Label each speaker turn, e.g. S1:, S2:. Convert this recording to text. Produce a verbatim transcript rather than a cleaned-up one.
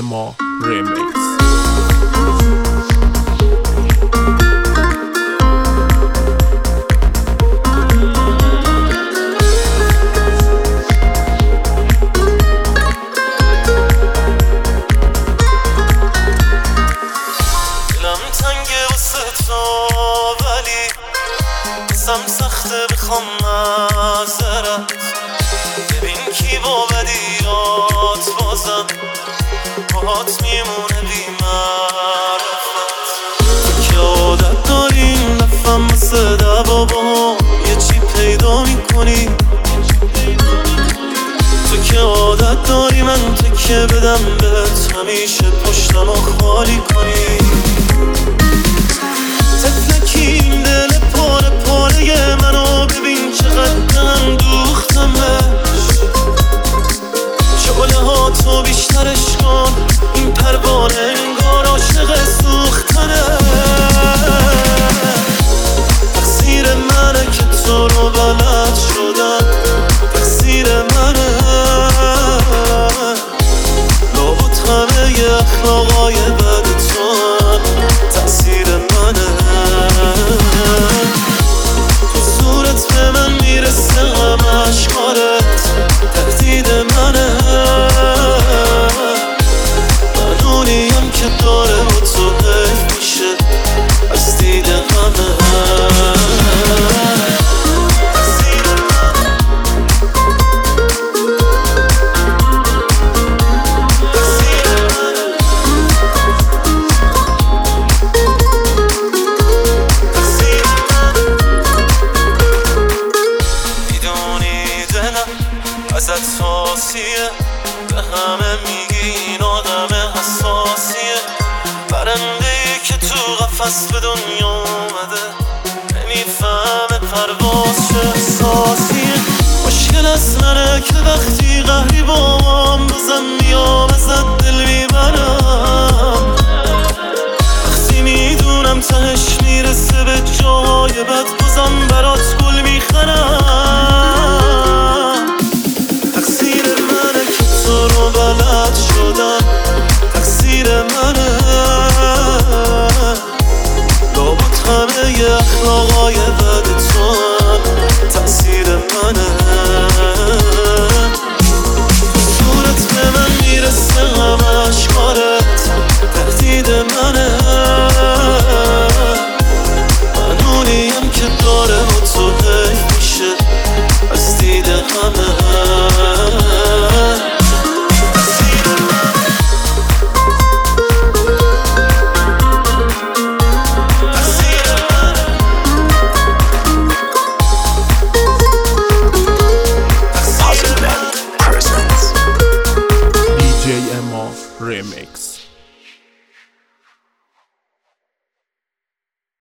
S1: ما ریمیکس.
S2: دستم سخته بخوام معذرت، ببین کی با بدیات بازم باهات میمونه بی معرفت. تو که عادت داریم نفهم مثل دوا با هم یه چی پیدا میکنی، تو که عادت داری من تکه بدم بهت همیشه پشتم و خالی کنی. تفلکیم دل پاره پاره منو ببین چقدر دوختمش، شعله ها تو بیشترش کن این پروانه انگار عاشق سوختنه. تقصیر منه که تو رو بلد شدم، تقصیر منه لابد همه ی اخلاقای بد تو هم تقصیر منه. تو صورت به من میرسه غم اشکارت تهدید منه، من اونیم که داره